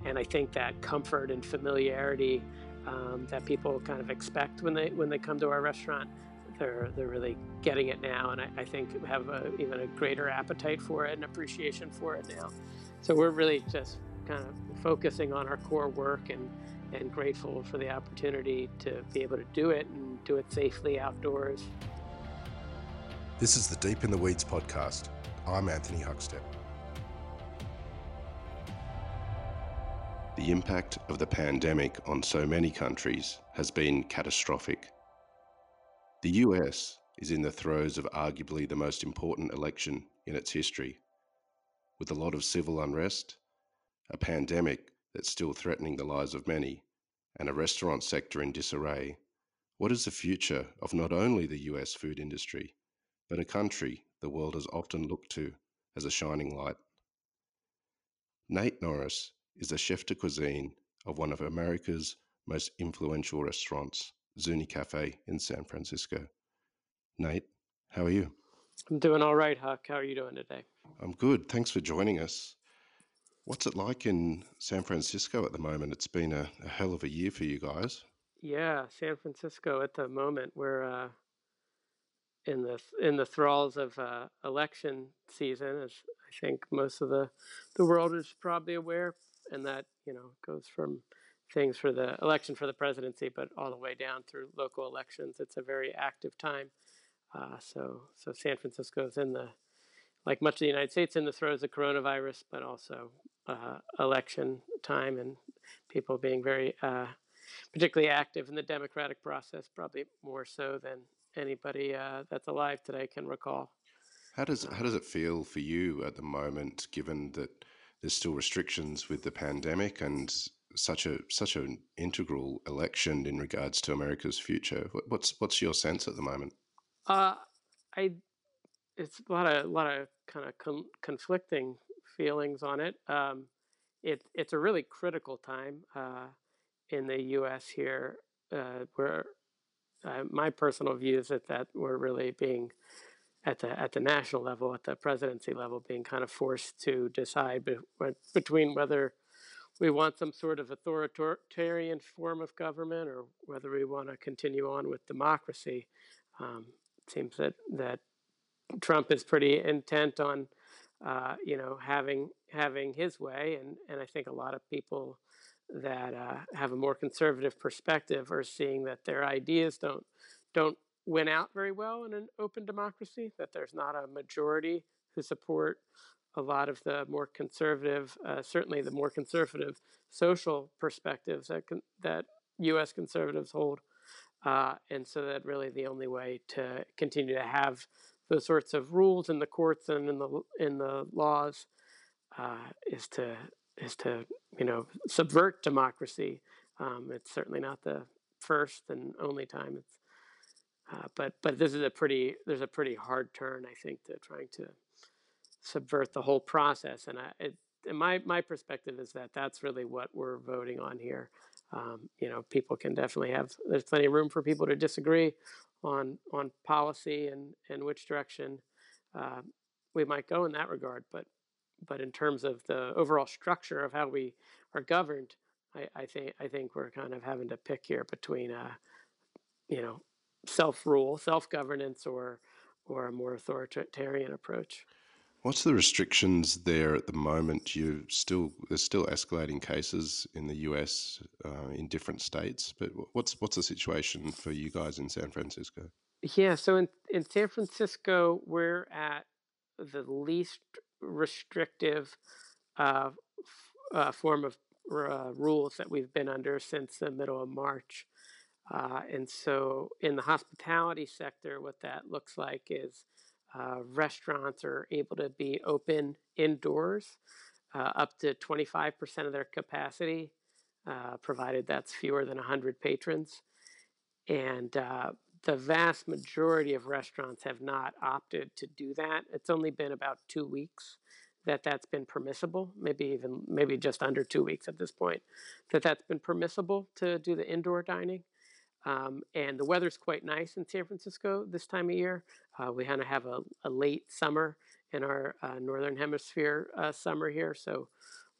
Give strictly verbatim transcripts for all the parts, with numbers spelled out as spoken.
and I think that comfort and familiarity um, that people kind of expect when they when they come to our restaurant, they're they're really getting it now, and I, I think have a, even a greater appetite for it and appreciation for it now. So we're really just kind of focusing on our core work and and grateful for the opportunity to be able to do it and do it safely outdoors. This is the Deep in the Weeds podcast. I'm Anthony Huckstep. The impact of the pandemic on so many countries has been catastrophic. The U S is in the throes of arguably the most important election in its history, with a lot of civil unrest, a pandemic that's still threatening the lives of many, and a restaurant sector in disarray. What is the future of not only the U S food industry, but a country the world has often looked to as a shining light? Nate Norris is the chef de cuisine of one of America's most influential restaurants, Zuni Cafe in San Francisco. Nate, how are you? I'm doing all right, Huck. How are you doing today? I'm good. Thanks for joining us. What's it like in San Francisco at the moment? It's been a, a hell of a year for you guys. Yeah, San Francisco at the moment, we're uh, in the in the thralls of uh, election season, as I think most of the the world is probably aware, and that you know goes from things for the election for the presidency, but all the way down through local elections. It's a very active time. Uh, so so San Francisco is in the, like much of the United States, in the throes of coronavirus, but also uh, election time and people being very uh, particularly active in the democratic process, probably more so than anybody uh, that's alive today can recall. How does how Um, does it feel for you at the moment, given that there's still restrictions with the pandemic and such a such an integral election in regards to America's future? What's what's your sense at the moment? uh, I it's a lot of a lot of kind of con- conflicting feelings on it. Um, it it's a really critical time uh, in the U S here, uh, where uh, my personal view is that that we're really being at the at the national level, at the presidency level, being kind of forced to decide be, between whether we want some sort of authoritarian form of government or whether we want to continue on with democracy. Um, it seems that that Trump is pretty intent on, uh, you know, having having his way, and and I think a lot of people that uh, have a more conservative perspective are seeing that their ideas don't don't win out very well in an open democracy. That there's not a majority who support a lot of the more conservative, uh, certainly the more conservative social perspectives that con- that U S conservatives hold. Uh, and so that really the only way to continue to have those sorts of rules in the courts and in the in the laws uh, is to is to you know subvert democracy. Um, it's certainly not the first and only time. It's uh, but but this is a pretty there's a pretty hard turn, I think, to trying to subvert the whole process. And I, it, and my my perspective is that that's really what we're voting on here. Um, you know, people can definitely have. There's plenty of room for people to disagree on on policy and and which direction uh, we might go in that regard. But but in terms of the overall structure of how we are governed, I, I think I think we're kind of having to pick here between uh, you know self rule, self governance, or or a more authoritarian approach. What's the restrictions there at the moment? You still there's still escalating cases in the U S uh, in different states, but what's what's the situation for you guys in San Francisco? Yeah, so in, in San Francisco, we're at the least restrictive uh, f- uh, form of uh, rules that we've been under since the middle of March. Uh, and so in the hospitality sector, what that looks like is uh, restaurants are able to be open indoors uh, up to twenty-five percent of their capacity, uh, provided that's fewer than one hundred patrons. And uh, the vast majority of restaurants have not opted to do that. It's only been about two weeks that that's been permissible, maybe even maybe just under two weeks at this point, that that's been permissible to do the indoor dining. Um, and the weather's quite nice in San Francisco this time of year. Uh, we kind of have a, a late summer in our uh, northern hemisphere uh, summer here, so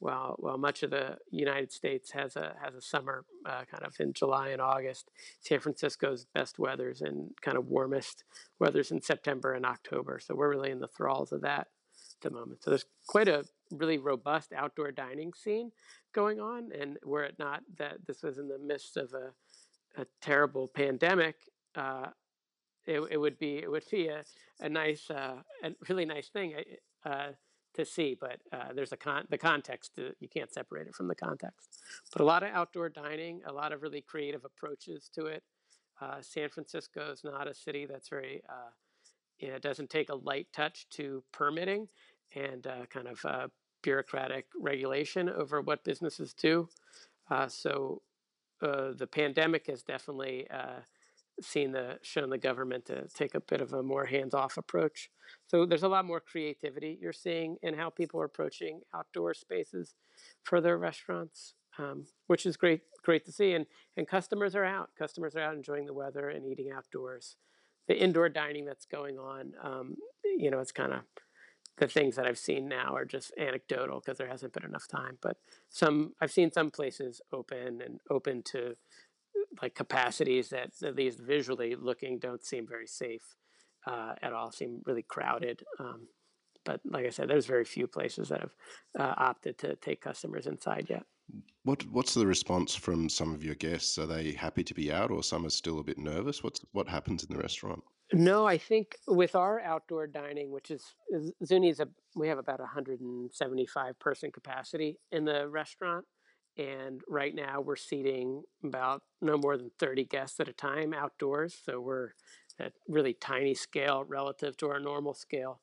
while while much of the United States has a has a summer uh, kind of in July and August. San Francisco's best weather's and kind of warmest weather's in September and October. So we're really in the thralls of that at the moment. So there's quite a really robust outdoor dining scene going on, and were it not that this was in the midst of a, a terrible pandemic, uh, it, it would be it would be a, a nice uh, a really nice thing uh, to see. But uh, there's a con the context to, you can't separate it from the context. But a lot of outdoor dining, a lot of really creative approaches to it. Uh, San Francisco is not a city that's very uh, you know, it doesn't take a light touch to permitting and uh, kind of uh, bureaucratic regulation over what businesses do. Uh, so uh, the pandemic has definitely uh, seen the shown the government to take a bit of a more hands-off approach. So there's a lot more creativity you're seeing in how people are approaching outdoor spaces for their restaurants, um, which is great great to see. And and customers are out. Customers are out enjoying the weather and eating outdoors. The indoor dining that's going on, um, you know, it's kind of the things that I've seen now are just anecdotal because there hasn't been enough time. But some I've seen some places open and open to like capacities that, at least visually looking, don't seem very safe uh, at all. Seem really crowded. Um, but like I said, there's very few places that have uh, opted to take customers inside yet. What What's the response from some of your guests? Are they happy to be out, or some are still a bit nervous? What's what happens in the restaurant? No, I think with our outdoor dining, which is, is Zuni's, a, we have about one hundred seventy-five person capacity in the restaurant. And right now we're seating about no more than thirty guests at a time outdoors. So we're at really tiny scale relative to our normal scale.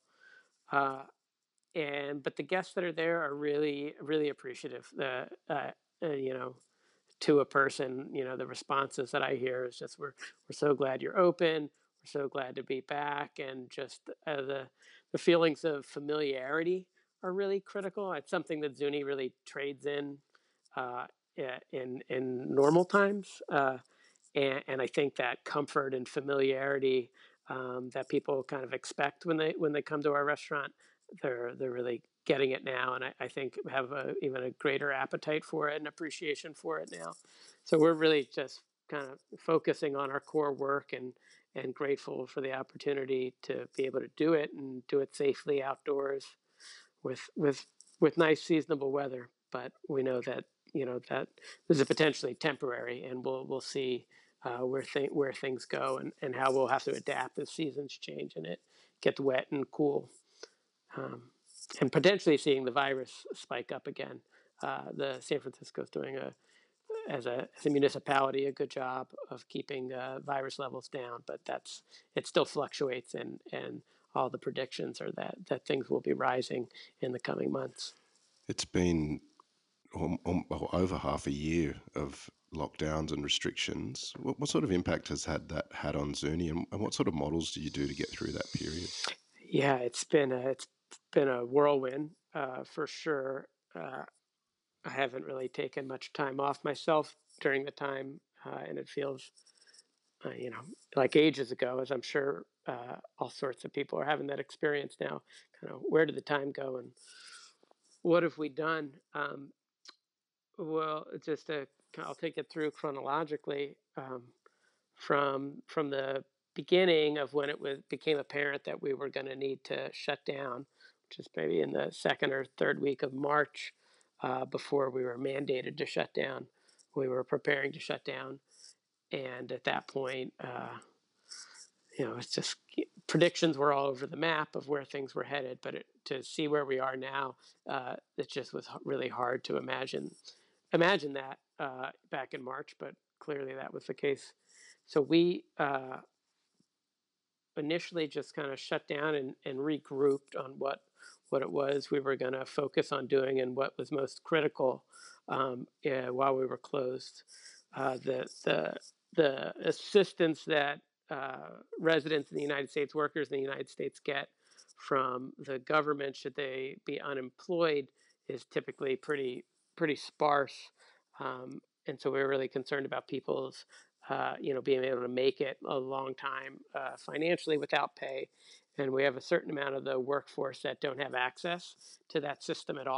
Uh, and but the guests that are there are really, really appreciative. The uh, uh, you know, to a person, you know, the responses that I hear is just we're we're so glad you're open. We're so glad to be back, and just uh, the the feelings of familiarity are really critical. It's something that Zuni really trades in uh, in in normal times. Uh, and, and I think that comfort and familiarity um, that people kind of expect when they when they come to our restaurant, they're they're really getting it now, and I, I think have a, even a greater appetite for it and appreciation for it now. So we're really just kind of focusing on our core work and and grateful for the opportunity to be able to do it and do it safely outdoors with with with nice seasonable weather. But we know that you know that this is potentially temporary, and we'll we'll see uh, where th- where things go and, and how we'll have to adapt as seasons change and it gets wet and cool, um, and potentially seeing the virus spike up again. Uh, the San Francisco is doing a as a as a municipality a good job of keeping uh, virus levels down, but that's it still fluctuates, and and all the predictions are that that things will be rising in the coming months. It's been um, um, well, over half a year of lockdowns and restrictions. What, what sort of impact has had that had on Zuni, and, and what sort of models do you do to get through that period? Yeah, it's been a, it's been a whirlwind uh, for sure. Uh, I haven't really taken much time off myself during the time, uh, and it feels uh, you know like ages ago, as I'm sure uh, all sorts of people are having that experience now. Kind of where did the time go, and what have we done? Um, well, it's just a, I'll take it through chronologically. Um, from from the beginning of when it was became apparent that we were going to need to shut down, which is maybe in the second or third week of March, uh, before we were mandated to shut down. We were preparing to shut down, and at that point, uh, you know, it's just predictions were all over the map of where things were headed. But it, to see where we are now, uh, it just was really hard to imagine imagine that uh, back in March. But clearly, that was the case. So we uh, initially just kind of shut down and, and regrouped on what what it was we were going to focus on doing and what was most critical um, yeah, while we were closed. Uh, the the the assistance that uh, residents in the United States, workers in the United States get from the government should they be unemployed is typically pretty pretty sparse, um, and so we were really concerned about people's uh, you know, being able to make it a long time uh, financially without pay. And we have a certain amount of the workforce that don't have access to that system at all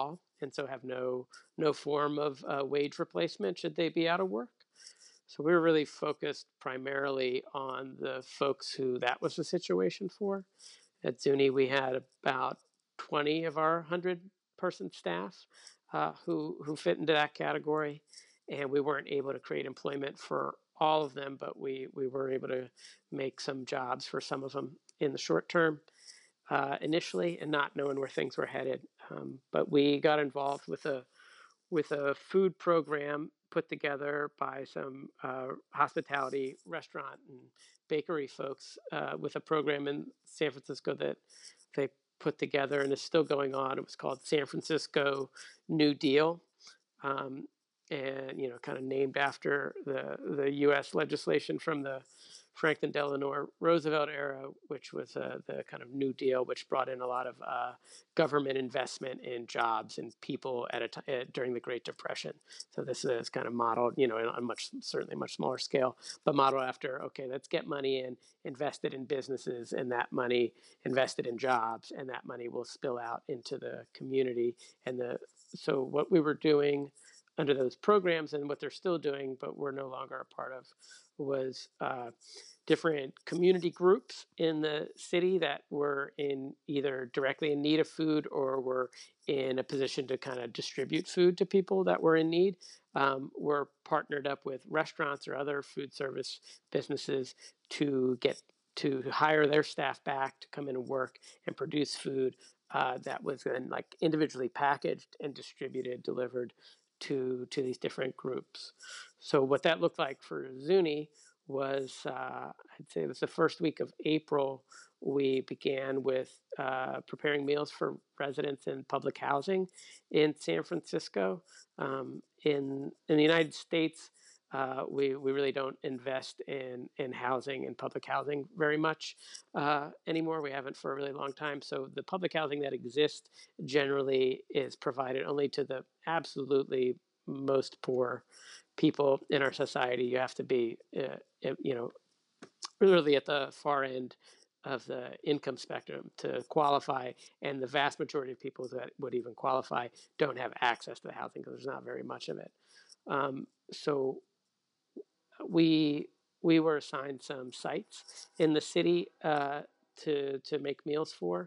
and so have no no form of uh, wage replacement should they be out of work. So we were really focused primarily on the folks who that was the situation for. At Zuni, we had about twenty of our one hundred person staff uh, who, who fit into that category. And we weren't able to create employment for all of them, but we, we were able to make some jobs for some of them in the short term uh, initially, and not knowing where things were headed. Um, but we got involved with a with a food program put together by some uh, hospitality restaurant and bakery folks uh, with a program in San Francisco that they put together and is still going on. It was called San Francisco New Deal. Um, and you know, kind of named after the the U S legislation from the Franklin Delano Roosevelt era, which was uh, the kind of New Deal, which brought in a lot of uh, government investment in jobs and people at a t- uh, during the Great Depression. So this is kind of modeled, you know, on a much certainly much smaller scale, but modeled after, okay, let's get money in, invested in businesses, and that money invested in jobs, and that money will spill out into the community. And the so what we were doing under those programs, and what they're still doing, but we're no longer a part of, was uh, different community groups in the city that were in either directly in need of food or were in a position to kind of distribute food to people that were in need. Um, were partnered up with restaurants or other food service businesses to get to hire their staff back to come in and work and produce food uh, that was then like individually packaged and distributed, delivered to to these different groups. So what that looked like for Zuni was, uh, I'd say it was the first week of April, we began with uh, preparing meals for residents in public housing in San Francisco. Um, in in the United States, uh, we we really don't invest in in housing and public housing very much uh, anymore. We haven't for a really long time. So the public housing that exists generally is provided only to the absolutely most poor people in our society. You have to be, uh, you know, really at the far end of the income spectrum to qualify, and the vast majority of people that would even qualify don't have access to the housing because there's not very much of it. Um, so we we were assigned some sites in the city uh, to to make meals for.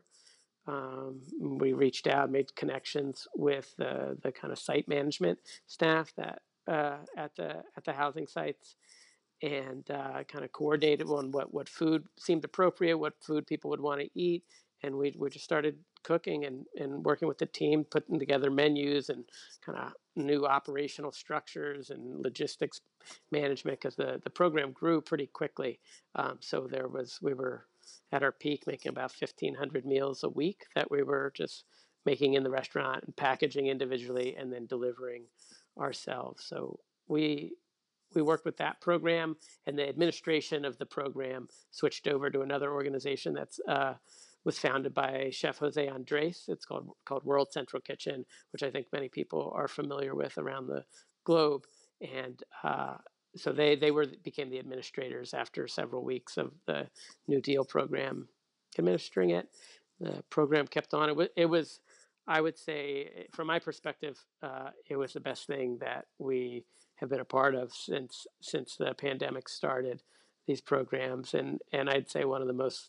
Um, we reached out, made connections with uh, the kind of site management staff that uh, at the at the housing sites, and uh, kind of coordinated on what, what food seemed appropriate, what food people would want to eat. And we, we just started cooking and, and working with the team, putting together menus and kind of new operational structures and logistics management, because the, the program grew pretty quickly. Um, so there was, we were at our peak making about fifteen hundred meals a week that we were just making in the restaurant and packaging individually and then delivering ourselves. So we we worked with that program, and the administration of the program switched over to another organization that's uh, was founded by Chef Jose Andres. It's called called World Central Kitchen, which I think many people are familiar with around the globe. And uh, so they they were became the administrators after several weeks of the New Deal program administering it. The program kept on. It was, it was I would say, from my perspective, uh, it was the best thing that we have been a part of since since the pandemic started. These programs, and and I'd say one of the most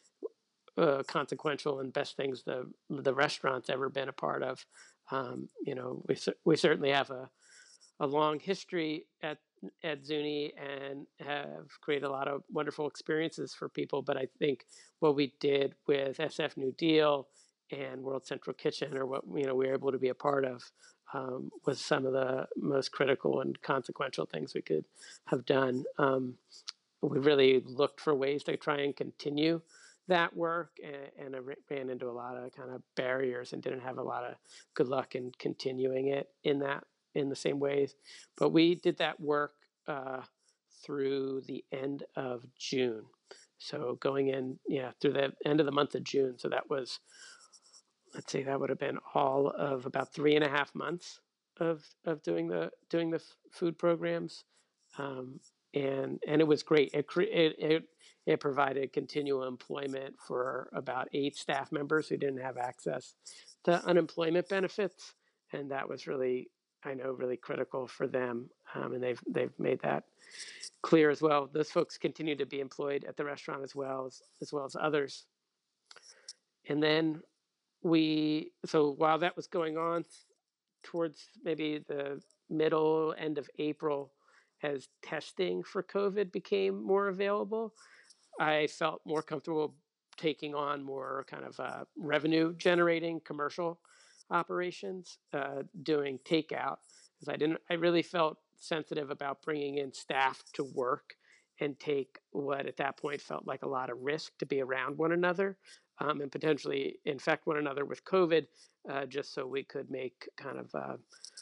uh, consequential and best things the the restaurant's ever been a part of. Um, you know, we we certainly have a a long history at at Zuni and have created a lot of wonderful experiences for people. But I think what we did with S F New Deal and World Central Kitchen, or what you know we were able to be a part of, um, was some of the most critical and consequential things we could have done. Um, we really looked for ways to try and continue that work, and, and I ran into a lot of kind of barriers and didn't have a lot of good luck in continuing it in that in the same ways. But we did that work uh, through the end of June. So going in, yeah, through the end of the month of June. So that was, let's see, that would have been all of about three and a half months of of doing the doing the f- food programs, um, and and it was great. It, it it it provided continual employment for about eight staff members who didn't have access to unemployment benefits, and that was really, I know, really critical for them, um, and they've they've made that clear as well. Those folks continue to be employed at the restaurant as well as as well as others. And then we, so while that was going on, towards maybe the middle end of April, as testing for COVID became more available, I felt more comfortable taking on more kind of uh, revenue generating commercial operations, uh, doing takeout, because I didn't, I really felt sensitive about bringing in staff to work and take what at that point felt like a lot of risk to be around one another, um, and potentially infect one another with COVID, uh, just so we could make kind of uh,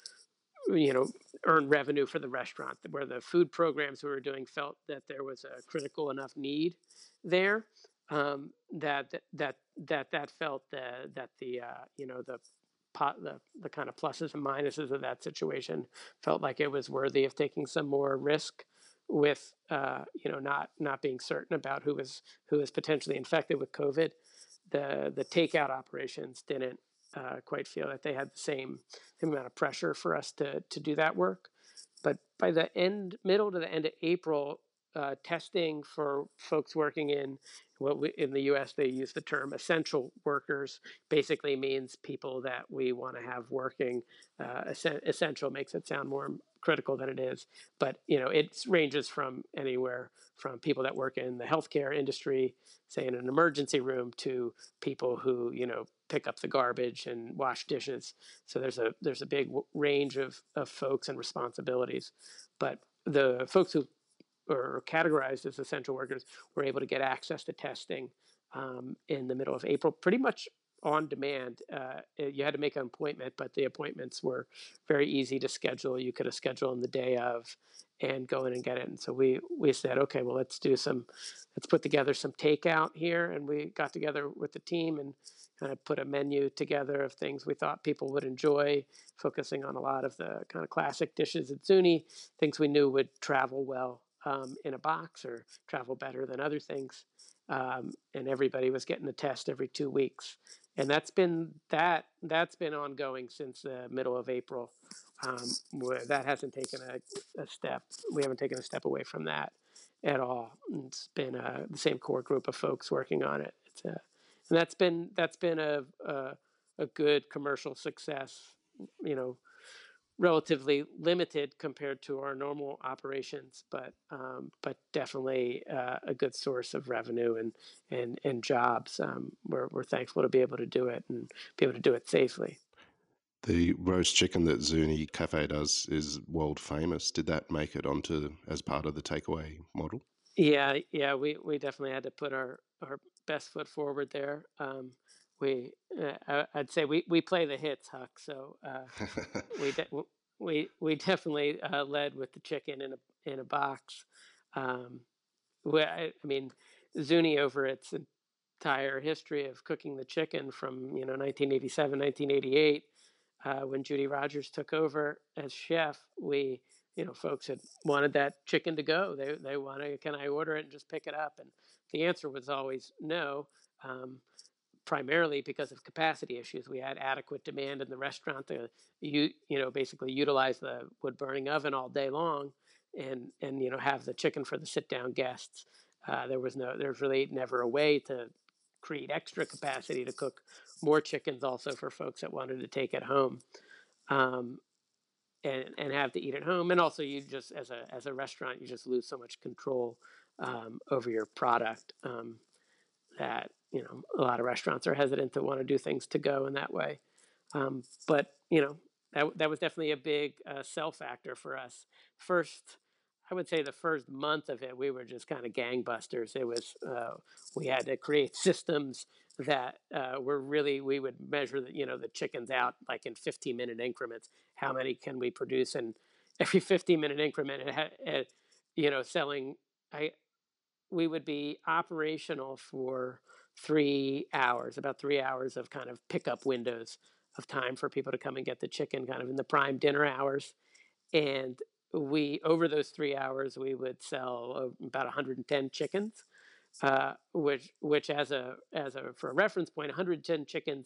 you know, earn revenue for the restaurant, where the food programs we were doing felt that there was a critical enough need there, um, that that that that felt the, that the uh, you know, the pot the the kind of pluses and minuses of that situation felt like it was worthy of taking some more risk with, uh, you know, not not being certain about who was who was potentially infected with COVID. The the takeout operations didn't uh, quite feel that they had the same, same amount of pressure for us to to do that work. But by the end, middle to the end of April, uh, testing for folks working in what we, in the U S they use the term essential workers. Basically means people that we want to have working. Uh, essential makes it sound more critical than it is, but you know, it ranges from anywhere from people that work in the healthcare industry, say in an emergency room, to people who, you know, pick up the garbage and wash dishes. So there's a there's a big range of, of folks and responsibilities. But the folks who are categorized as essential workers were able to get access to testing, um, in the middle of April, pretty much on demand. Uh, you had to make an appointment, but the appointments were very easy to schedule. You could have scheduled them the day of and go in and get it. And so we we said, okay, well, let's do some, let's put together some takeout here. And we got together with the team and kind of put a menu together of things we thought people would enjoy, focusing on a lot of the kind of classic dishes at Zuni, things we knew would travel well, um, in a box, or travel better than other things. Um, and everybody was getting the test every two weeks, and that's been that that's been ongoing since the middle of April. Um, where that hasn't taken a, a step. We haven't taken a step away from that at all. It's been uh, the same core group of folks working on it. It's a, and that's been that's been a, a a good commercial success. You know, relatively limited compared to our normal operations, but um, but definitely uh, a good source of revenue and and and jobs. Um, we're we're thankful to be able to do it and be able to do it safely. The roast chicken that Zuni Cafe does is world famous. Did that make it onto as part of the takeaway model? Yeah, yeah, we we definitely had to put our our best foot forward there. Um, we uh, I- I'd say we we play the hits, Huck. So uh, we de- we we definitely uh, led with the chicken in a in a box. Um, we, I, I mean, Zuni, over its entire history of cooking the chicken from, you know, nineteen eighty-seven, nineteen eighty-eight, uh, when Judy Rogers took over as chef, we, you know, folks had wanted that chicken to go. They they wanted, can I order it and just pick it up? And the answer was always no. Um, Primarily because of capacity issues. We had adequate demand in the restaurant to, you you know, basically utilize the wood burning oven all day long, and and you know, have the chicken for the sit down guests. Uh, there was no there's really never a way to create extra capacity to cook more chickens also for folks that wanted to take it home, um, and and have to eat at home. And also, you just, as a as a restaurant, you just lose so much control, um, over your product. Um, that, you know, a lot of restaurants are hesitant to want to do things to go in that way. Um, but you know, that that was definitely a big uh, sell factor for us. First, I would say the first month of it, we were just kind of gangbusters. It was, uh, we had to create systems that uh, were really, we would measure the, you know, the chickens out like in fifteen minute increments. How many can we produce? And every fifteen minute increment, it had, it, you know, selling. I we would be operational for three hours, about three hours of kind of pickup windows of time for people to come and get the chicken, kind of in the prime dinner hours. And we, over those three hours, we would sell uh, about one hundred ten chickens, uh, which, which as a, as a, for a reference point, one hundred ten chickens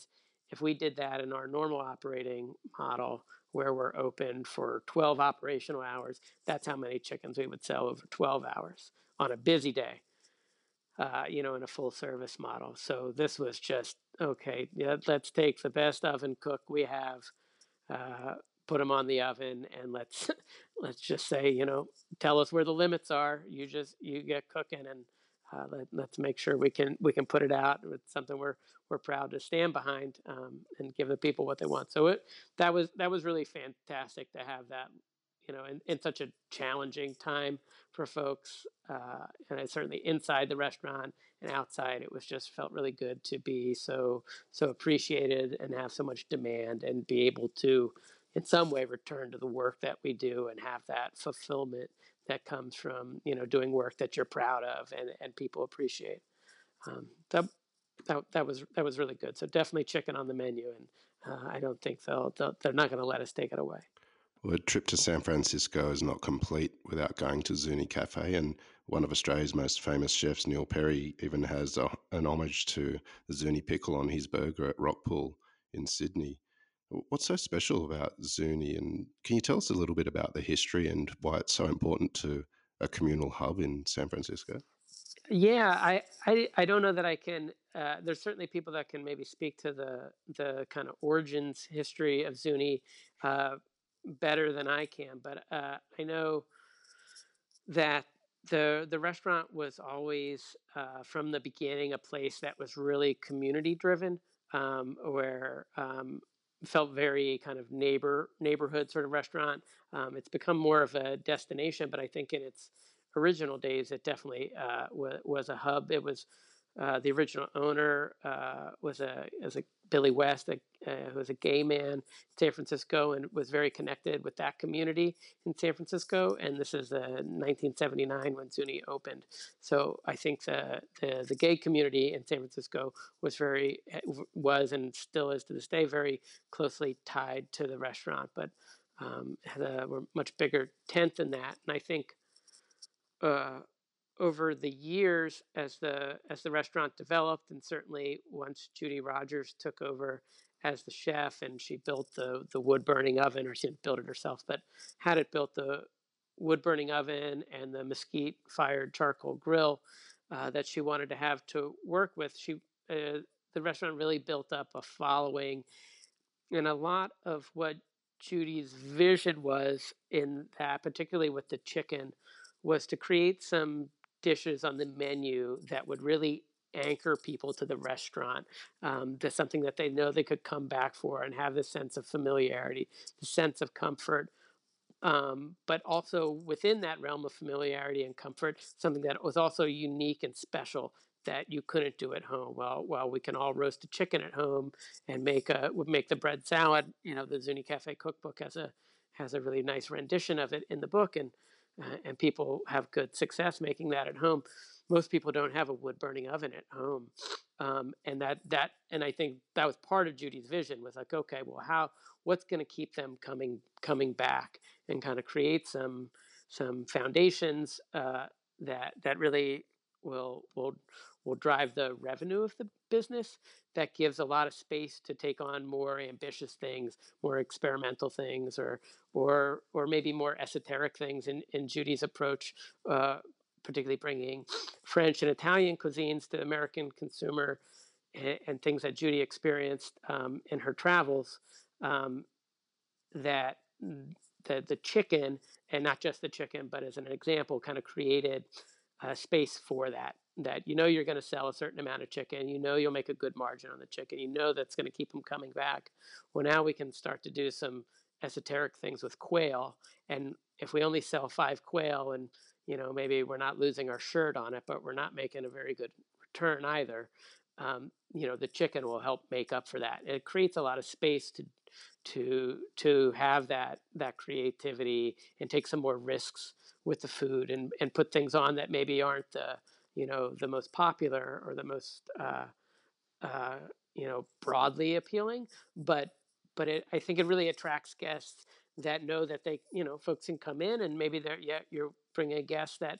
if we did that in our normal operating model where we're open for twelve operational hours, that's how many chickens we would sell over twelve hours on a busy day, uh, you know, in a full service model. So this was just, okay, yeah, let's take the best oven cook we have, uh, put them on the oven, and let's let's just say, you know, tell us where the limits are. You just you get cooking, and uh, let, let's make sure we can we can put it out with something we're we're proud to stand behind, um, and give the people what they want. So it that was that was really fantastic to have that, you know, in, in such a challenging time for folks. Uh, and I certainly inside the restaurant and outside, it was just felt really good to be so so appreciated and have so much demand and be able to, in some way, return to the work that we do and have that fulfillment that comes from, you know, doing work that you're proud of and and people appreciate. Um, that that that was that was really good. So definitely chicken on the menu, and uh, I don't think they'll, they'll they're not going to let us take it away. Well, a trip to San Francisco is not complete without going to Zuni Cafe, and one of Australia's most famous chefs, Neil Perry, even has a, an homage to the Zuni pickle on his burger at Rockpool in Sydney. What's so special about Zuni, and can you tell us a little bit about the history and why it's so important to a communal hub in San Francisco? Yeah, I, I I don't know that I can. Uh, there's certainly people that can maybe speak to the the kind of origins history of Zuni uh, better than I can, but uh, I know that the the restaurant was always, uh, from the beginning, a place that was really community driven, um, where um, felt very kind of neighbor neighborhood sort of restaurant. Um, it's become more of a destination, but I think in its original days, it definitely uh, wa- was a hub. It was, uh, the original owner uh, was a was a Billy West, a, uh, who was a gay man in San Francisco and was very connected with that community in San Francisco. And this is uh, nineteen seventy-nine when Zuni opened. So I think the, the the gay community in San Francisco was very was and still is to this day very closely tied to the restaurant, but um, had a much bigger tent than that. And I think uh, over the years, as the as the restaurant developed, and certainly once Judy Rogers took over as the chef, and she built the the wood burning oven, or she didn't build it herself, but had it built, the wood burning oven and the mesquite fired charcoal grill uh, that she wanted to have to work with. She uh, the restaurant really built up a following, and a lot of what Judy's vision was in that, particularly with the chicken, was to create some dishes on the menu that would really anchor people to the restaurant, um, to something that they know they could come back for and have this sense of familiarity, the sense of comfort, um, but also within that realm of familiarity and comfort, something that was also unique and special that you couldn't do at home. Well, well, we can all roast a chicken at home and make a would make the bread salad. You know, the Zuni Cafe cookbook has a has a really nice rendition of it in the book, and uh, and people have good success making that at home. Most people don't have a wood burning oven at home, um, and that that and I think that was part of Judy's vision, was like, okay, well, how what's going to keep them coming coming back, and kind of create some some foundations uh, that that really will will will drive the revenue of the business, that gives a lot of space to take on more ambitious things, more experimental things, or or or maybe more esoteric things in in Judy's approach, uh, particularly bringing French and Italian cuisines to the American consumer, and, and things that Judy experienced um, in her travels, um, that the the chicken, and not just the chicken, but as an example, kind of created a space for that. That, you know, you're going to sell a certain amount of chicken, you know you'll make a good margin on the chicken, you know that's going to keep them coming back. Well, now we can start to do some esoteric things with quail, and if we only sell five quail, and you know maybe we're not losing our shirt on it, but we're not making a very good return either. Um, you know, the chicken will help make up for that. It creates a lot of space to to to have that that creativity and take some more risks with the food, and and put things on that maybe aren't the, you know, the most popular or the most uh, uh, you know, broadly appealing, but but it, I think it really attracts guests that know that they, you know, folks can come in, and maybe they're, yeah, you're bringing a guest that,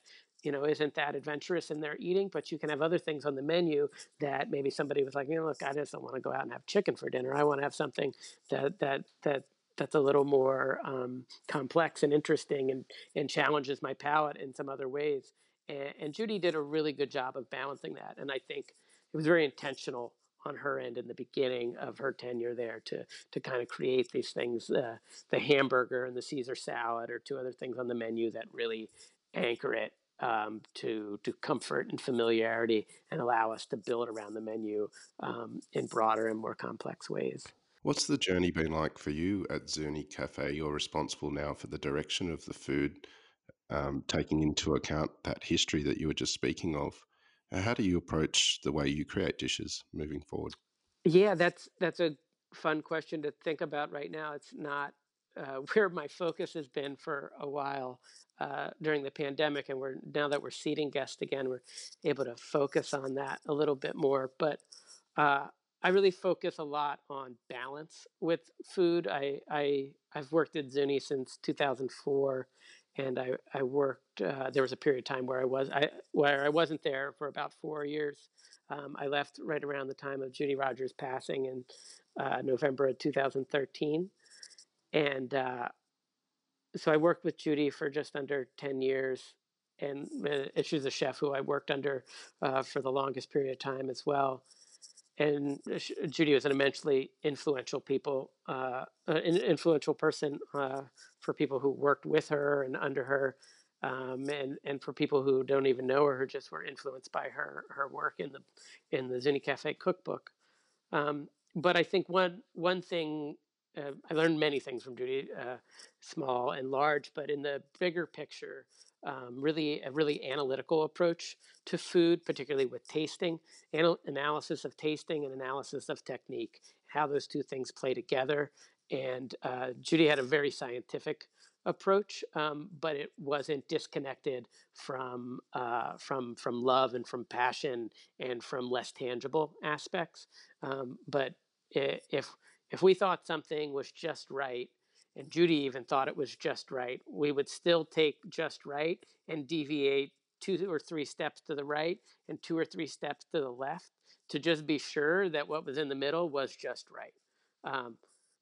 you know, isn't that adventurous in their eating, but you can have other things on the menu that maybe somebody was like, you know, look, I just don't want to go out and have chicken for dinner. I want to have something that that that that's a little more um, complex and interesting and and challenges my palate in some other ways. And, and Judy did a really good job of balancing that, and I think it was very intentional on her end in the beginning of her tenure there to to kind of create these things, uh, the hamburger and the Caesar salad or two other things on the menu that really anchor it um, to to comfort and familiarity and allow us to build around the menu um, in broader and more complex ways. What's the journey been like for you at Zuni Cafe? You're responsible now for the direction of the food, um, taking into account that history that you were just speaking of. Uh, How do you approach the way you create dishes moving forward? Yeah, that's that's a fun question to think about right now. It's not uh, where my focus has been for a while uh, during the pandemic, and we're now that we're seating guests again, we're able to focus on that a little bit more. But uh, I really focus a lot on balance with food. I, I I've worked at Zuni since two thousand four, and I I worked. Uh, there was a period of time where I was I where I wasn't there for about four years. um, I left right around the time of Judy Rogers passing in uh, November of two thousand thirteen. And uh, so I worked with Judy for just under ten years. And uh, she's a chef who I worked under uh, for the longest period of time as well. And Judy was an immensely influential people, uh, an influential person uh, for people who worked with her and under her, um, and and for people who don't even know her, who just were influenced by her her work in the in the Zuni Cafe cookbook. Um, but I think one one thing uh, I learned many things from Judy, uh, small and large, but in the bigger picture, um, really a really analytical approach to food, particularly with tasting, anal- analysis of tasting and analysis of technique, how those two things play together. And uh, Judy had a very scientific approach, um, but it wasn't disconnected from uh, from from love and from passion and from less tangible aspects. Um, but if if we thought something was just right, and Judy even thought it was just right, we would still take just right and deviate two or three steps to the right and two or three steps to the left to just be sure that what was in the middle was just right. Um,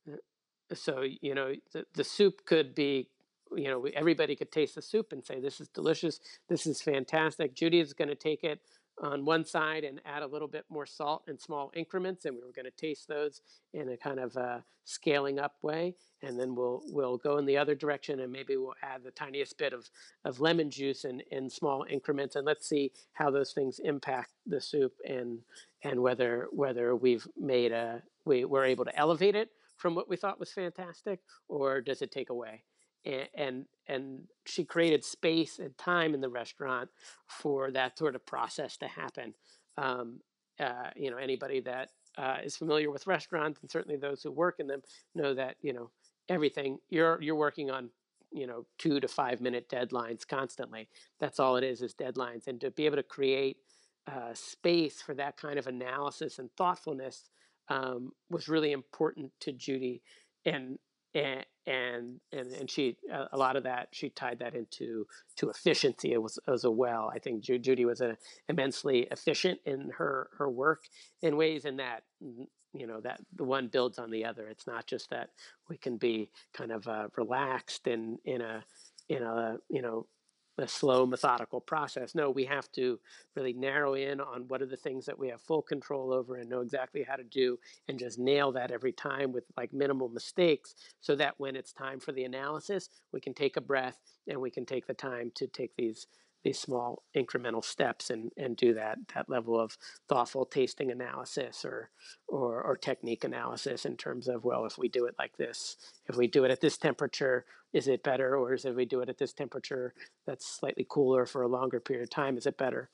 so you know the, the soup could be, you know, everybody could taste the soup and say this is delicious, this is fantastic. Judy is going to take it on one side and add a little bit more salt in small increments, and we were going to taste those in a kind of a scaling up way. And then we'll we'll go in the other direction, and maybe we'll add the tiniest bit of, of lemon juice in, in small increments, and let's see how those things impact the soup, and and whether whether we've made a we were able to elevate it from what we thought was fantastic, or does it take away? And, and and she created space and time in the restaurant for that sort of process to happen. Um, uh, you know, anybody that uh, is familiar with restaurants, and certainly those who work in them, know that you know everything you're you're working on, you know, two to five minute deadlines constantly. That's all it is is deadlines. And to be able to create uh, space for that kind of analysis and thoughtfulness um, was really important to Judy. And and and and, and she a, a lot of that she tied that into to efficiency as, as well. I think Ju- Judy was a, immensely efficient in her her work in ways, in that you know that the one builds on the other. It's not just that we can be kind of uh, relaxed and in a in a you know a slow methodical process. No, we have to really narrow in on what are the things that we have full control over and know exactly how to do, and just nail that every time with like minimal mistakes, so that when it's time for the analysis, we can take a breath and we can take the time to take these these small incremental steps and and do that that level of thoughtful tasting analysis, or or or technique analysis, in terms of, well, if we do it like this, if we do it at this temperature, is it better? Or is if we do it at this temperature that's slightly cooler for a longer period of time, is it better?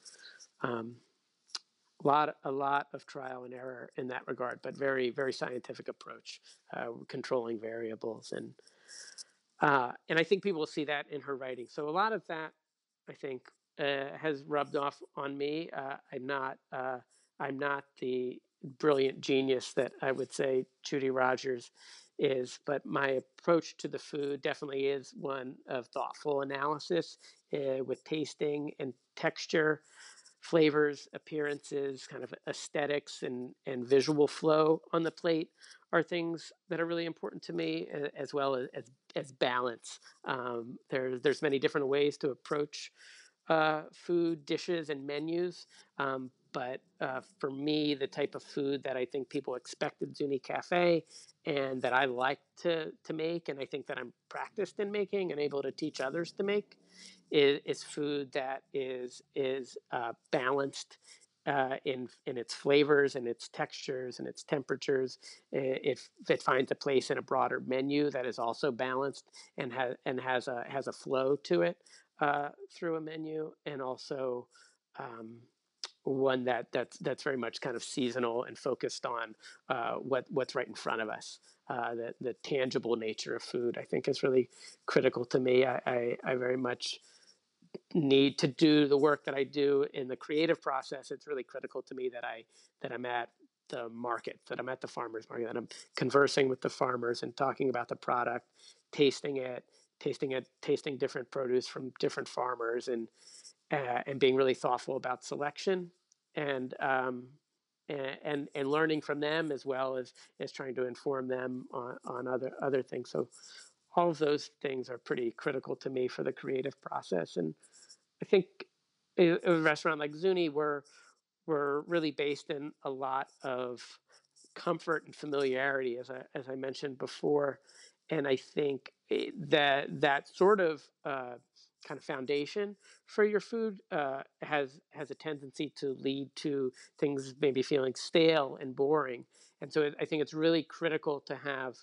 Um, a lot, a lot of trial and error in that regard, but very, very scientific approach, uh, controlling variables, and uh, and I think people will see that in her writing. So a lot of that, I think, uh, has rubbed off on me. Uh, I'm not, uh, I'm not the brilliant genius that I would say Judy Rogers is. But my approach to the food definitely is one of thoughtful analysis uh, with tasting and texture, flavors, appearances, kind of aesthetics, and and visual flow on the plate are things that are really important to me, as well as as, as balance. Um, there's there's many different ways to approach uh, food dishes and menus. Um, but uh, for me, the type of food that I think people expect at Zuni Cafe and that I like to to make, and I think that I'm practiced in making and able to teach others to make, is, is food that is is uh, balanced uh, in in its flavors and its textures and its temperatures. If it finds a place in a broader menu that is also balanced and has and has a has a flow to it uh, through a menu, and also um, one that that's that's very much kind of seasonal and focused on uh, what what's right in front of us. Uh, the the tangible nature of food, I think, is really critical to me. I, I, I very much need to do the work that I do in the creative process. It's really critical to me that I that I'm at the market, that I'm at the farmers market, that I'm conversing with the farmers and talking about the product, tasting it, tasting it, tasting different produce from different farmers, and uh, and being really thoughtful about selection, and um, and, and and learning from them, as well as as trying to inform them on, on other other things. So all of those things are pretty critical to me for the creative process. And I think a, a restaurant like Zuni, we're we're really based in a lot of comfort and familiarity, as I as I mentioned before, and I think eh, that that sort of uh, kind of foundation for your food uh, has has a tendency to lead to things maybe feeling stale and boring, and so I think it's really critical to have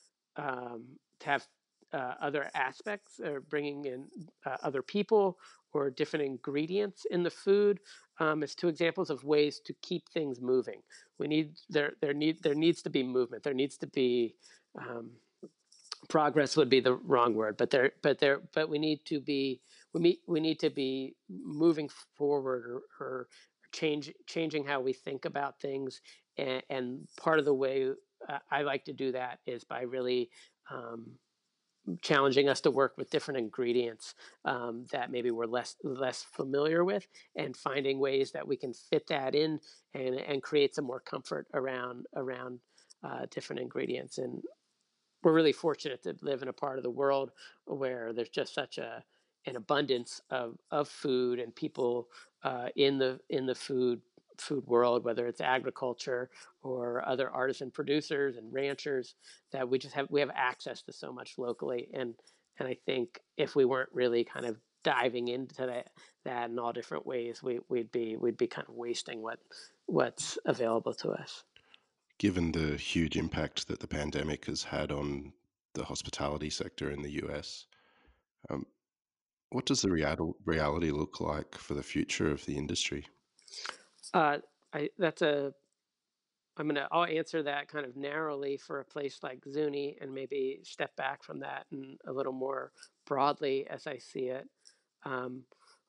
um, to have uh, other aspects, or bringing in uh, other people or different ingredients in the food, um, as two examples of ways to keep things moving. We need there there need there needs to be movement. There needs to be um, progress would be the wrong word, but there but there but we need to be we meet we need to be moving forward, or, or change changing how we think about things. And, and part of the way uh, I like to do that is by really um, challenging us to work with different ingredients um, that maybe we're less less familiar with, and finding ways that we can fit that in, and and create some more comfort around around uh, different ingredients. And we're really fortunate to live in a part of the world where there's just such a an abundance of, of food, and people uh, in the in the food food world, whether it's agriculture or other artisan producers and ranchers, that we just have we have access to so much locally. and and I think if we weren't really kind of diving into that that in all different ways, we, we'd be we'd be kind of wasting what what's available to us. Given the huge impact that the pandemic has had on the hospitality sector in the U S, um, what does the real- reality look like for the future of the industry? Uh, I that's a I'm gonna I'll answer that kind of narrowly for a place like Zuni, and maybe step back from that and a little more broadly as I see it. Um,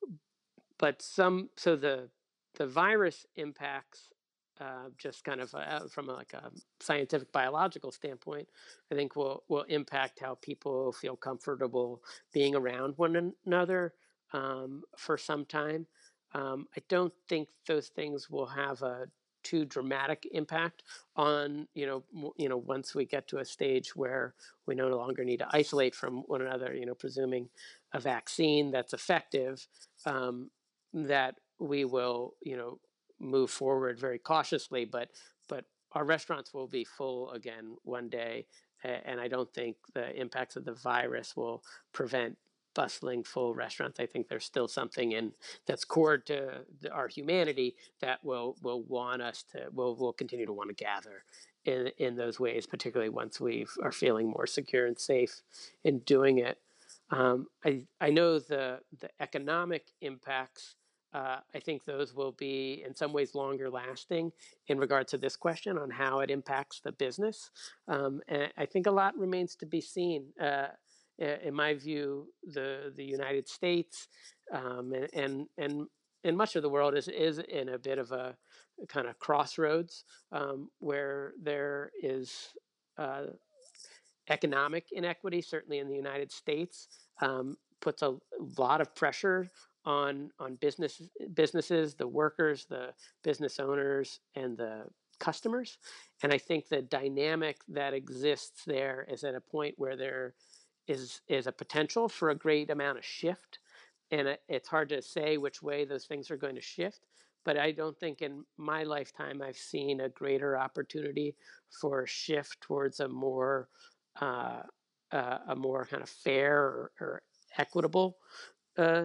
but some so the the virus impacts, uh, just kind of uh, from a, like a scientific biological standpoint, I think will will impact how people feel comfortable being around one another um, for some time. Um, I don't think those things will have a too dramatic impact on you know w- you know once we get to a stage where we no longer need to isolate from one another, you know presuming a vaccine that's effective, um, that we will, you know, move forward very cautiously, but but our restaurants will be full again one day, and I don't think the impacts of the virus will prevent bustling full restaurants. I think there's still something in that's core to the, our humanity that will will want us to will will continue to want to gather in in those ways, particularly once we are feeling more secure and safe in doing it. Um, I I know the the economic impacts. Uh, I think those will be in some ways longer lasting in regard to this question on how it impacts the business. Um, and I think a lot remains to be seen. Uh, in my view, the the United States um, and, and and and much of the world is is in a bit of a kind of crossroads, um, where there is. Uh, economic inequity, certainly in the United States, um, puts a lot of pressure on on business businesses, the workers, the business owners, and the customers. And I think the dynamic that exists there is at a point where there is is a potential for a great amount of shift, and it, it's hard to say which way those things are going to shift. But I don't think in my lifetime I've seen a greater opportunity for a shift towards a more uh, uh, a more kind of fair or, or equitable uh,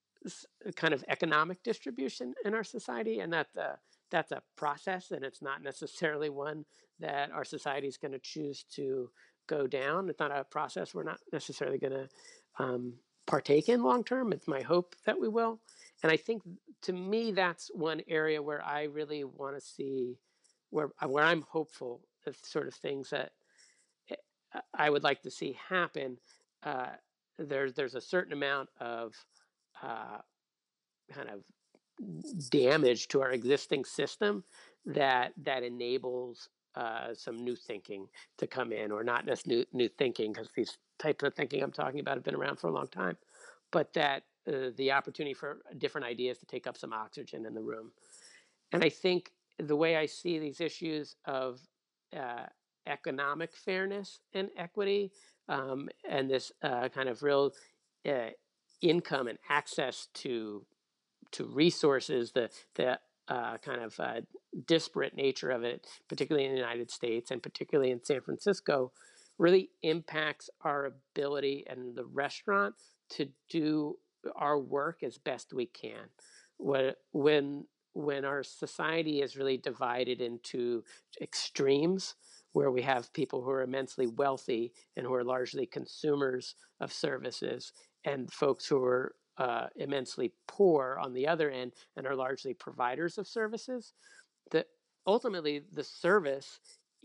kind of economic distribution in our society, and that uh, that's a process, and it's not necessarily one that our society is going to choose to go down. It's not a process we're not necessarily going to um, partake in long term. It's my hope that we will, and I think to me that's one area where I really want to see where where I'm hopeful of sort of things that eh, I would like to see happen. Uh, there's there's a certain amount of uh, kind of damage to our existing system that that enables uh, some new thinking to come in, or not just new new thinking, because these types of thinking I'm talking about have been around for a long time, but that uh, the opportunity for different ideas to take up some oxygen in the room. And I think the way I see these issues of uh, economic fairness and equity, um, and this uh, kind of real uh, income and access to to resources, the the uh, kind of uh, disparate nature of it, particularly in the United States and particularly in San Francisco, really impacts our ability and the restaurant to do our work as best we can. When when our society is really divided into extremes, where we have people who are immensely wealthy and who are largely consumers of services, and folks who are uh, immensely poor on the other end and are largely providers of services, that ultimately the service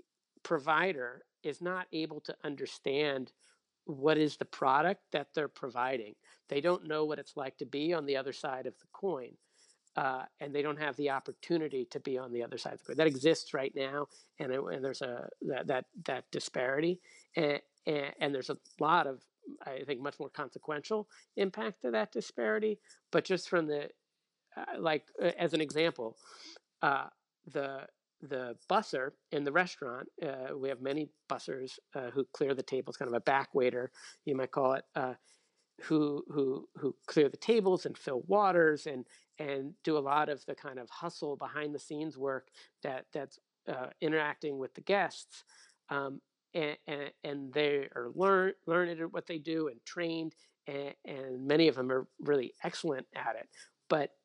provider is not able to understand what is the product that they're providing. They don't know what it's like to be on the other side of the coin. Uh, and they don't have the opportunity to be on the other side of the coin. That exists right now, and, it, and there's a that that, that disparity, and, and, and there's a lot of, I think, much more consequential impact to that disparity. But just from the uh, like uh, as an example, uh, the the busser in the restaurant, uh, we have many bussers uh, who clear the tables, kind of a back waiter, you might call it. Uh, who who who clear the tables and fill waters and and do a lot of the kind of hustle behind the scenes work that that's uh, interacting with the guests, um, and, and and they are learn learned at what they do and trained, and, and many of them are really excellent at it, but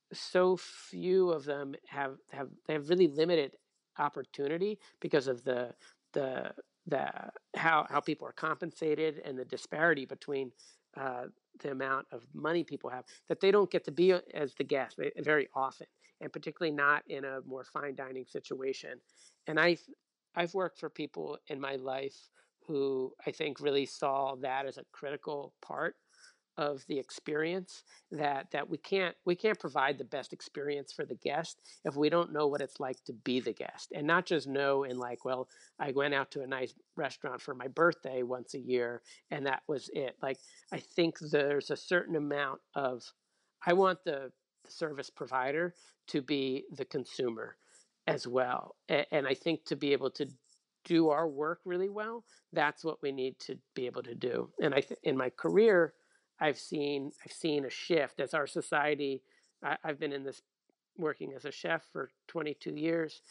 so few of them have have they have really limited opportunity because of the the the how how people are compensated and the disparity between uh, the amount of money people have, that they don't get to be as the guest very often, and particularly not in a more fine dining situation. And I I've worked for people in my life who I think really saw that as a critical part of the experience, that that we can't we can't provide the best experience for the guest if we don't know what it's like to be the guest, and not just know in like, well, I went out to a nice restaurant for my birthday once a year and that was it. Like, I think there's a certain amount of, I want the, the service provider to be the consumer as well, and, and I think to be able to do our work really well, that's what we need to be able to do. And I th- in my career, I've seen I've seen a shift as our society. I, I've been in this working as a chef for twenty-two years,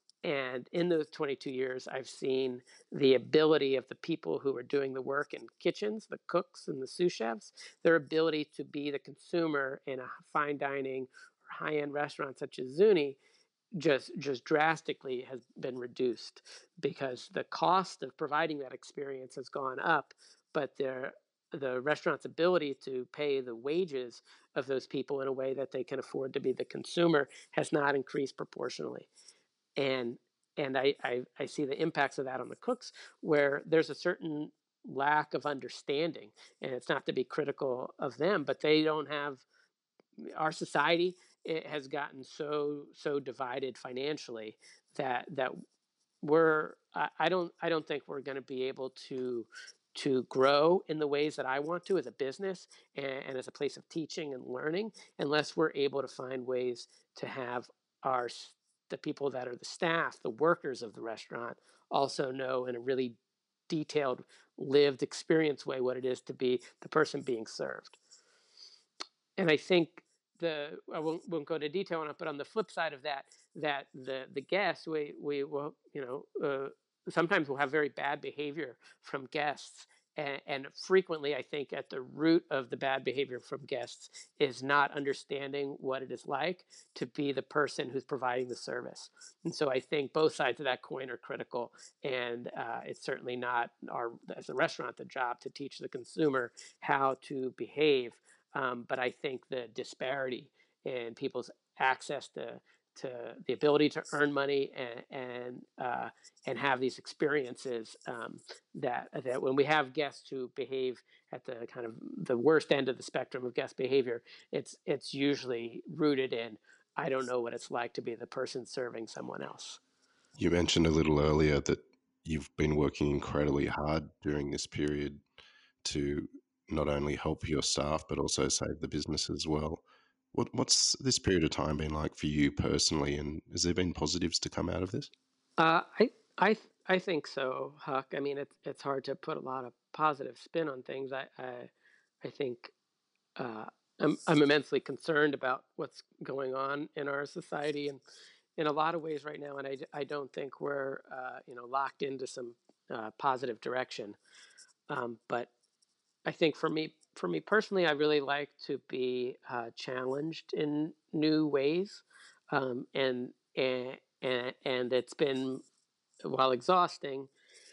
and in those twenty-two years, I've seen the ability of the people who are doing the work in kitchens, the cooks and the sous chefs, their ability to be the consumer in a fine dining or high end restaurant such as Zuni, just just drastically has been reduced, because the cost of providing that experience has gone up, but their the restaurant's ability to pay the wages of those people in a way that they can afford to be the consumer has not increased proportionally. And and I, I, I see the impacts of that on the cooks, where there's a certain lack of understanding, and it's not to be critical of them, but they don't have, our society, it has gotten so so divided financially that that we're I, I don't I don't think we're going to be able to to grow in the ways that I want to as a business and, and as a place of teaching and learning unless we're able to find ways to have our the people that are the staff, the workers of the restaurant, also know in a really detailed, lived experience way what it is to be the person being served. And I think the I won't, won't go into detail on it, but on the flip side of that, that the the guests we we will you know uh, sometimes we'll have very bad behavior from guests, and, and frequently I think at the root of the bad behavior from guests is not understanding what it is like to be the person who's providing the service. And so I think both sides of that coin are critical, and uh, it's certainly not our as a restaurant the job to teach the consumer how to behave. Um, but I think the disparity in people's access to to the ability to earn money and and uh, and have these experiences um, that that when we have guests who behave at the kind of the worst end of the spectrum of guest behavior, it's it's usually rooted in I don't know what it's like to be the person serving someone else. You mentioned a little earlier that you've been working incredibly hard during this period to not only help your staff but also save the business as well. What, what's this period of time been like for you personally, and has there been positives to come out of this? Uh, I I I think so, Huck. I mean, it's it's hard to put a lot of positive spin on things. I I, I think uh, I'm I'm immensely concerned about what's going on in our society and in a lot of ways right now, and I, I don't think we're uh, you know locked into some uh, positive direction. Um, but I think for me for me personally, I really like to be uh, challenged in new ways, um, and and and and it's been while exhausting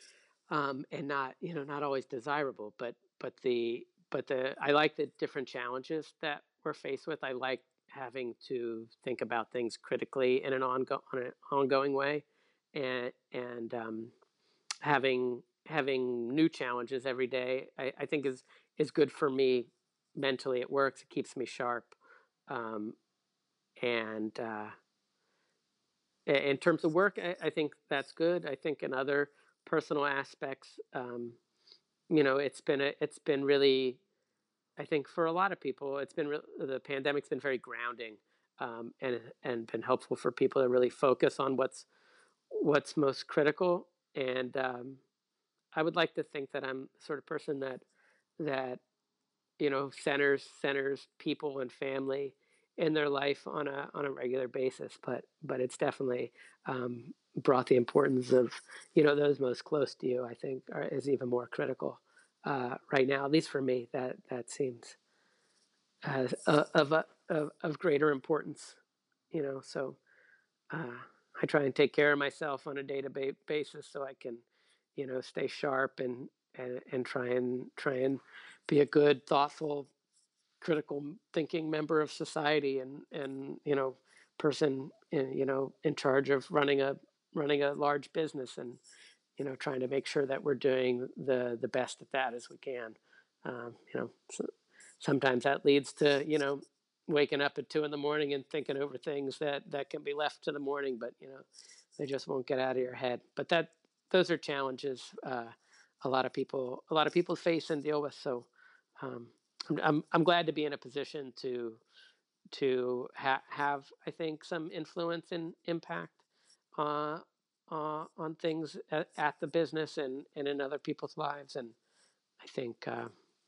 um, and not you know not always desirable, but but the but the I like the different challenges that we're faced with. I like having to think about things critically in an ongo- on an ongoing way, and and um, having having new challenges every day. I, I think is is good for me mentally. It works. It keeps me sharp, um, and uh, in terms of work, I, I think that's good. I think in other personal aspects, um, you know, it's been a, it's been really, I think for a lot of people, it's been re- the pandemic's been very grounding, um, and and been helpful for people to really focus on what's what's most critical. And um, I would like to think that I'm the sort of person that that you know centers centers people and family in their life on a on a regular basis. But but it's definitely um, brought the importance of you know those most close to you. I think are, is even more critical uh, right now. At least for me, that that seems uh, of, a, of of greater importance. You know, so uh, I try and take care of myself on a day to day basis so I can, you know, stay sharp and, and and try and try and be a good, thoughtful, critical thinking member of society and and you know person in, you know in charge of running a running a large business and you know trying to make sure that we're doing the the best at that as we can. Um, you know, so sometimes that leads to you know waking up at two in the morning and thinking over things that that can be left to the morning, but you know they just won't get out of your head. But that those are challenges uh, a lot of people a lot of people face and deal with. So um, I'm, I'm I'm glad to be in a position to to ha- have I think some influence and impact uh, uh, on things at, at the business and, and in other people's lives. And I think uh,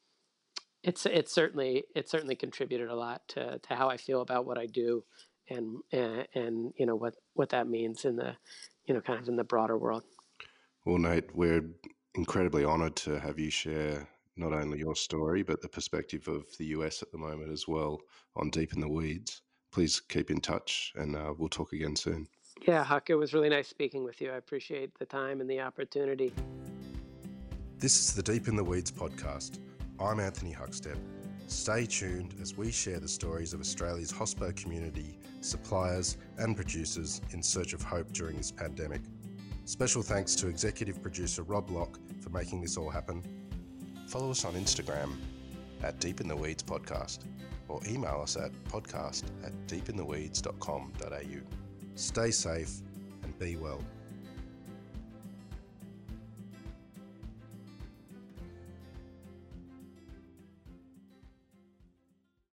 it's it's certainly it's certainly contributed a lot to, to how I feel about what I do and, and and you know what what that means in the you know kind of in the broader world. Well, Nate, we're incredibly honoured to have you share not only your story, but the perspective of the U S at the moment as well on Deep in the Weeds. Please keep in touch and uh, we'll talk again soon. Yeah, Huck, it was really nice speaking with you. I appreciate the time and the opportunity. This is the Deep in the Weeds podcast. I'm Anthony Huckstep. Stay tuned as we share the stories of Australia's hospo community, suppliers and producers in search of hope during this pandemic. Special thanks to executive producer Rob Locke for making this all happen. Follow us on Instagram at Deep in the Weeds Podcast or email us at podcast at deepintheweeds dot com dot a u. Stay safe and be well.